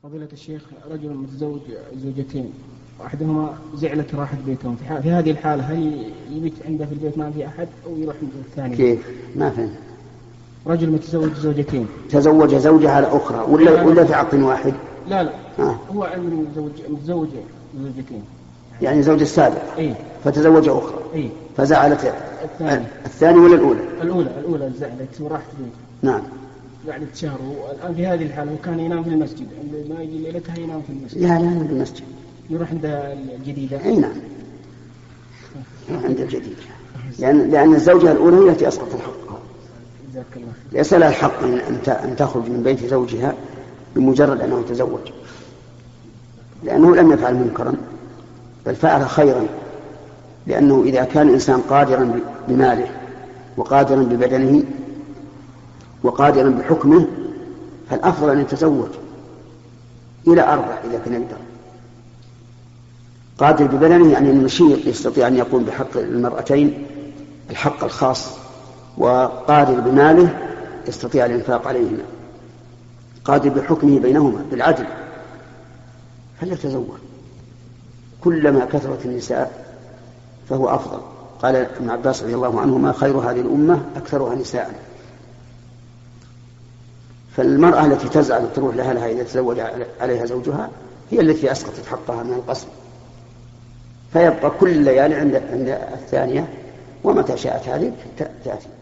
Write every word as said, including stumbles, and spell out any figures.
فضيلة الشيخ، رجل متزوج زوجتين واحدهما زعلت راحت بيتهم، في, في هذه الحالة هل يبيت عنده في البيت ما في أحد أو يروح عند الثاني؟ كيف؟ ما فهمت. رجل متزوج زوجتين، تزوج زوجها الأخرى ولا ولا في عقد واحد؟ لا لا آه. هو متزوج متزوج زوجتين، يعني زوج السابق. أي. فتزوج أخرى. أي. فزعلت الثاني. الثاني ولا الأولى؟ الأولى الأولى زعلت وراحت بيته. نعم. بعد شهر، والآن في هذه الحالة وكان ينام في المسجد، عندما يجي ليلتها ينام في المسجد. لا لا ينام في المسجد. يروح عند الجديدة. أي نعم. عند الجديدة. لأن لأن الزوجة الأولى هي التي أسقطت الحق. ليس لها الحق أن تخرج من بيت زوجها بمجرد أنه تزوج، لأنه لم يفعل منكرا بل فعل خيرا، لأنه إذا كان الإنسان قادرا بماله وقادرا ببدنه وقادرا بحكمه فالأفضل أن يتزوج إلى أربع إذا كان يقدر. قادر ببدنه يعني النشيط يستطيع أن يقوم بحق المرأتين الحق الخاص، وقادر بماله يستطيع الإنفاق عليهما، قادر بحكمه بينهما بالعدل، فليتزوج. كلما كثرت النساء فهو أفضل. قال ابن عباس رضي الله عنهما: خير هذه الأمة أكثرها نساء. فالمرأة التي تزعل تروح لأهلها إذا تزوج عليها زوجها هي التي أسقطت حقها من القسم، فيبقى كل الليالي عند عند الثانية، ومتى شاءت هذه تأتي.